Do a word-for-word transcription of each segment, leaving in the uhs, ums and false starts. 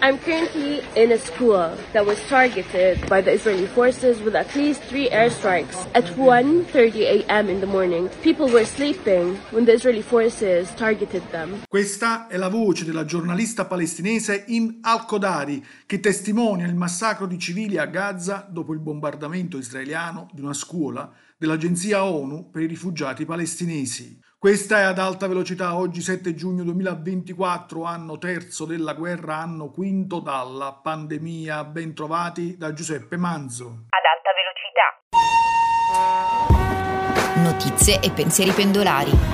I'm currently in a school that was targeted by the Israeli forces with at least three airstrikes at one thirty a.m. in the morning. People were sleeping when the Israeli forces targeted them. Questa è la voce della giornalista palestinese Im Al-Kodari, che testimonia il massacro di civili a Gaza dopo il bombardamento israeliano di una scuola dell'Agenzia ONU per i rifugiati palestinesi. Questa è Ad Alta Velocità, oggi sette giugno duemilaventiquattro, anno terzo della guerra, anno quinto dalla pandemia. Ben trovati da Giuseppe Manzo. Ad Alta Velocità. Notizie e pensieri pendolari.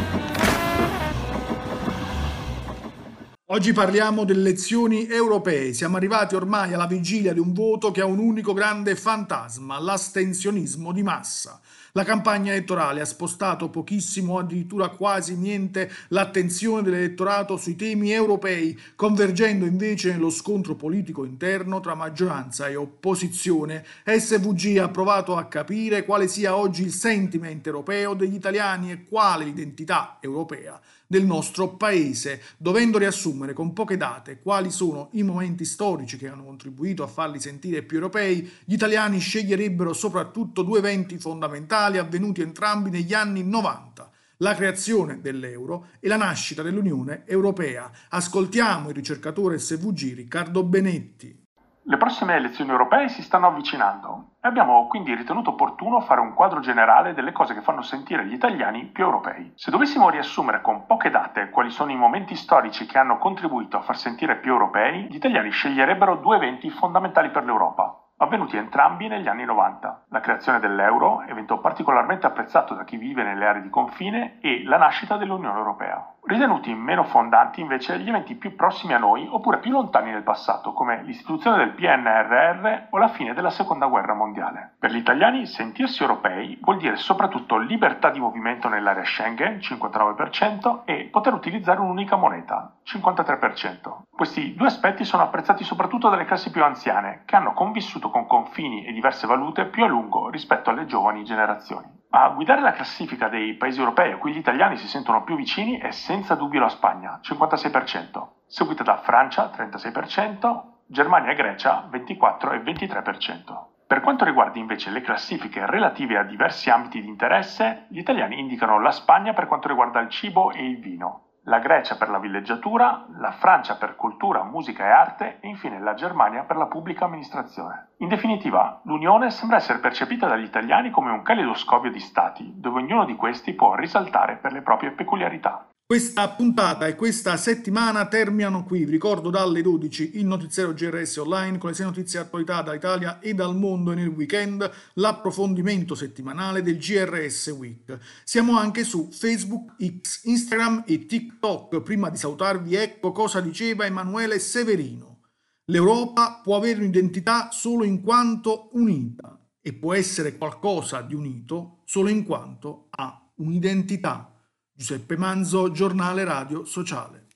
Oggi parliamo delle elezioni europee. Siamo arrivati ormai alla vigilia di un voto che ha un unico grande fantasma: l'astensionismo di massa. La campagna elettorale ha spostato pochissimo, addirittura quasi niente, l'attenzione dell'elettorato sui temi europei, convergendo invece nello scontro politico interno tra maggioranza e opposizione. S V G ha provato a capire quale sia oggi il sentiment europeo degli italiani e quale l'identità europea del nostro paese, dovendo riassumere con poche date quali sono i momenti storici che hanno contribuito a farli sentire più europei. Gli italiani sceglierebbero soprattutto due eventi fondamentali avvenuti entrambi negli anni novanta: la creazione dell'euro e la nascita dell'Unione Europea. Ascoltiamo il ricercatore S V G Riccardo Benetti. Le prossime elezioni europee si stanno avvicinando e abbiamo quindi ritenuto opportuno fare un quadro generale delle cose che fanno sentire gli italiani più europei. Se dovessimo riassumere con poche date quali sono i momenti storici che hanno contribuito a far sentire più europei, gli italiani sceglierebbero due eventi fondamentali per l'Europa, avvenuti entrambi negli anni novanta: la creazione dell'euro, evento particolarmente apprezzato da chi vive nelle aree di confine, e la nascita dell'Unione Europea. Ritenuti meno fondanti invece gli eventi più prossimi a noi oppure più lontani nel passato, come l'istituzione del P N R R o la fine della Seconda Guerra Mondiale. Per gli italiani sentirsi europei vuol dire soprattutto libertà di movimento nell'area Schengen, cinquantanove per cento, e poter utilizzare un'unica moneta, cinquantatré per cento. Questi due aspetti sono apprezzati soprattutto dalle classi più anziane, che hanno convissuto con confini e diverse valute più a lungo rispetto alle giovani generazioni. A guidare la classifica dei paesi europei a cui gli italiani si sentono più vicini è senza dubbio la Spagna, cinquantasei per cento, seguita da Francia, trentasei per cento, Germania e Grecia, ventiquattro e ventitré per cento. Per quanto riguarda invece le classifiche relative a diversi ambiti di interesse, gli italiani indicano la Spagna per quanto riguarda il cibo e il vino, la Grecia per la villeggiatura, la Francia per cultura, musica e arte e infine la Germania per la pubblica amministrazione. In definitiva, l'Unione sembra essere percepita dagli italiani come un caleidoscopio di stati, dove ognuno di questi può risaltare per le proprie peculiarità. Questa puntata e questa settimana terminano qui. Vi ricordo dalle dodici il notiziario G R S Online con le sei notizie di attualità dall'Italia e dal mondo, e nel weekend l'approfondimento settimanale del G R S Week. Siamo anche su Facebook, X, Instagram e TikTok. Prima di salutarvi, ecco cosa diceva Emanuele Severino: l'Europa può avere un'identità solo in quanto unita e può essere qualcosa di unito solo in quanto ha un'identità. Giuseppe Manzo, Giornale Radio Sociale.